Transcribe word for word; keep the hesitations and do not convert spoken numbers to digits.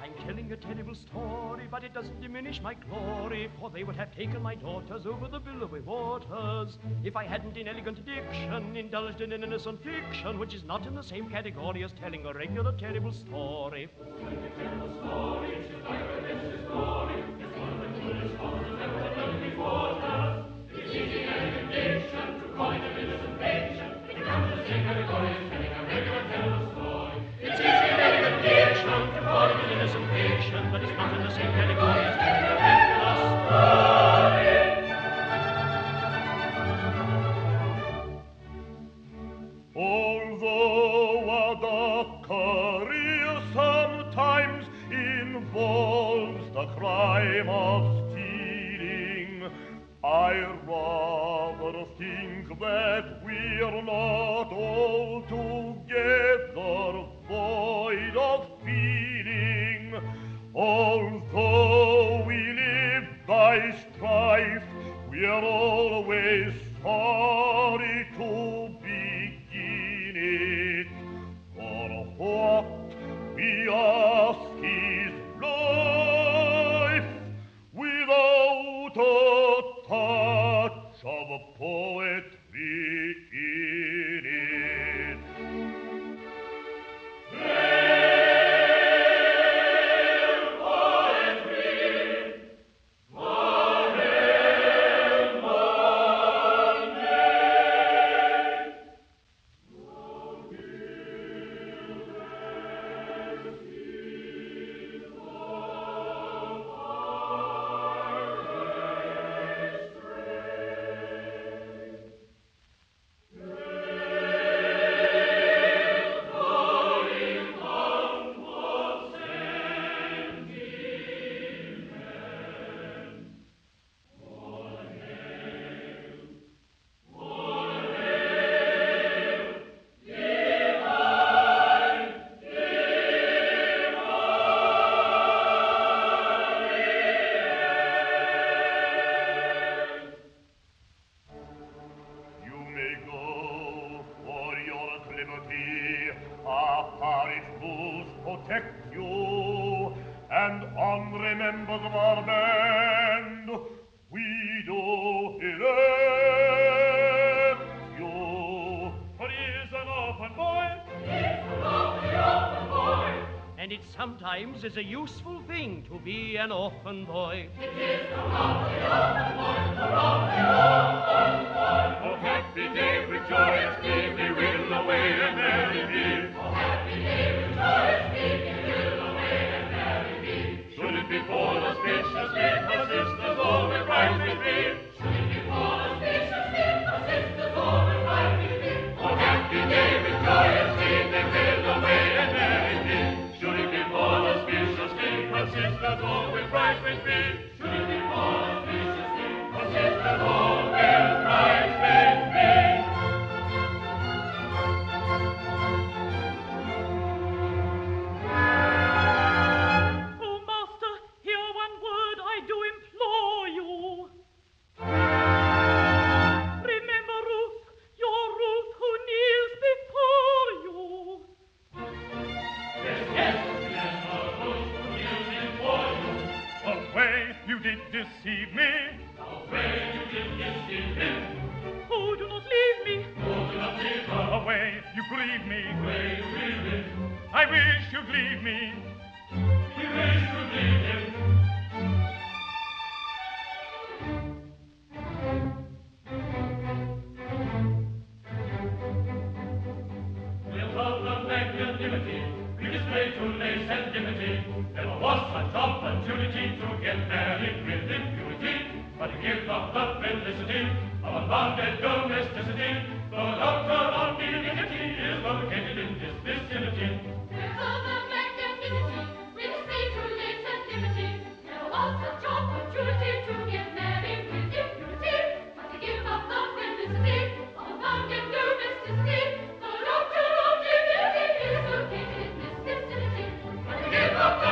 I'm telling a terrible story, but it doesn't diminish my glory, for they would have taken my daughters over the billowy waters if I hadn't in elegant diction indulged in an innocent fiction, which is not in the same category as telling a regular terrible story. Telling a terrible story, it's just like a delicious story. It's one of the coolest stories ever the billowy waters. It's easy in elegant diction to coin an innocent fiction. It comes in the same category as telling a regular terrible story. It's easy in elegant diction to coin an innocent fiction, but it's not in the same category as telling a regular story. Although a dark career sometimes involves the crime of stealing, I rather think that we're not altogether void of feeling. Although we live by strife, we're always sorry to begin it. For what we ask is life without a touch of poetry in it. Hail poetry, for hail Monday. You may go for your liberty, our parish rules protect you, and on remembers of our band, we do elect you. For he is an orphan boy, He's an awfully orphan boy, and it sometimes is a useful thing to be an orphan boy. It is an awfully orphan boy, an awfully orphan boy. oh happy day with joyous glee, we will away and merry be. Oh, happy day with joyous glee, we will away and merry be. Should it be fall auspiciously, her sisters all will right with me. Should it be fall auspiciously, our sisters all will right with me. Oh happy day with joyous glee, they will away and merry be. Should it be fall auspiciously, her sisters all will right with me. Should it be fall auspiciously, Her sisters all will right with me. Oh, master, hear one word I do implore you. Remember Ruth, your Ruth who kneels before you. Away you did deceive me. Oh, do not leave me. Away you grieve me. I wish you'd leave me. We'll love the magnanimity we display to lace and dimity. Never was such opportunity to get married with impunity, but to give up the felicity of unbounded domesticity. The doctor of dignity is located in this vicinity. We're full of magnanimity, we display true lace and dimity. Never was such opportunity to get married with impunity, but to give up the felicity of unbounded domesticity. The doctor of dignity is located in this vicinity. But to give up the